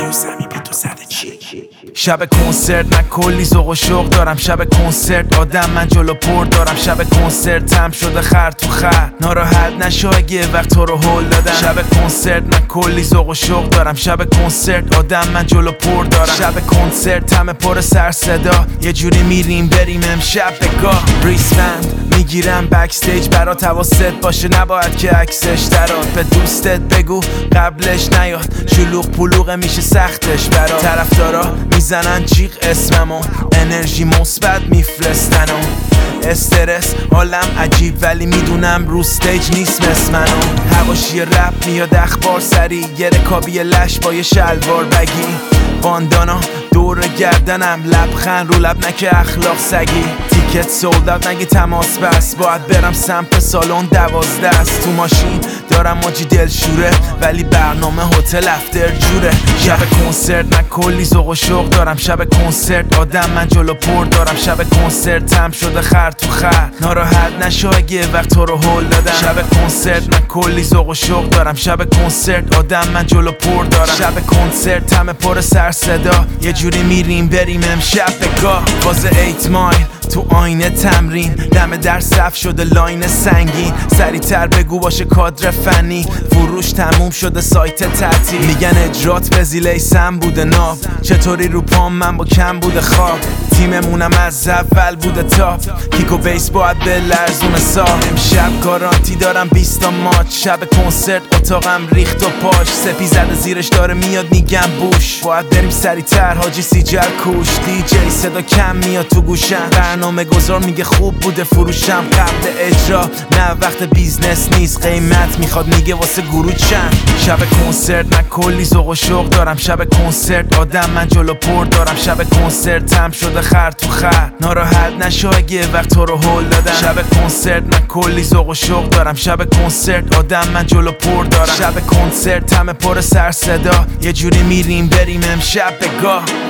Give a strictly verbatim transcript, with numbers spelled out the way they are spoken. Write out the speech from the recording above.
رو زمین به تو زده چی؟ شب کنسرت من کلی ذوق و شوق دارم، شب کنسرت آدم من جلو پر دارم، شب کنسرت تم شده خر تو خر، ناراحت نشو اگه وقت تو رو هول دادم. شب کنسرت من کلی ذوق و شوق دارم، شب کنسرت آدم من جلو پر دارم، شب کنسرت تم پر سر صدا، یه جوری میریم بریم امشب به گاه. ریسبند میگیرم بکستیج برات، حواست باشه نباید که عکسش درات. به دوستت بگو قبلش نیاد، شلوغ پلوغه میشه سختش برات. طرفدارا میزنن جیغ اسممو، انرژی مثبت میفرستن و استرس حالم عجیب ولی میدونم رو استیج نیست مثل منو. حواشی رپ میاد اخبار سری، یه رکابی لش با یه شلوار بگی، باندانا دور گردنم، لبخند رو لب نکه اخلاق سگی. تیکت سولدات نگه تماس بس، باید برم سمت سالن دوازده است. تو ماشین دارم ماجی دلشوره ولی برنامه هتل افتر جوره. شب کنسرت من کلی ذوق و شوق دارم، شب کنسرت آدم من جلو پر دارم، شب کنسرت تم شده خر تو خر، ناراحت نشو اگه وقت تو رو هول دادم. شب کنسرت من کلی ذوق و شوق دارم، شب کنسرت آدم من جلو پر دارم، شب کنسرت تم پر سر صدا، یه جوری میریم بریم امشب به گاه. فاز ایت مایل تو آینه تمرین، دم در صف شده لاین سنگین، سریعتر بگو باشه کادر فنی، فروش تموم شده سایت تعطیل، میگن اجرات به زیلیسم بوده ناب، چطوری رو پام من با کم بوده خواب، تیممونم از اول بوده تاپ، کیک و بیس باید به لرزون ساب. امشب گارانتی دارم بیست تا ماچ، شب کنسرت اتاقم ریخت و پاش، سپی زده زیرش داره میاد میگم بوش، باید بریم سریعتر حاجی سیجل کوش، دی جی صدا کم میاد تو گوشم، برنامه گذار میگه خوب بوده فروشم، قبل اجرا نه وقت بیزنس نیست، قیمت میخواد میگه واسه گروه چند. شب کنسرت من کلی ذوق و شوق دارم، شب کنسرت آدم من جلو پر دارم، شب کنسرت تم شده خر تو خر، ناراحت نشو اگه وقت تو رو هول دادم. شب کنسرت من کلی ذوق و شوق دارم، شب کنسرت آدم من جلو پر دارم، شب کنسرت تم پر سر صدا، یه جوری میریم بریم امشب به گاه.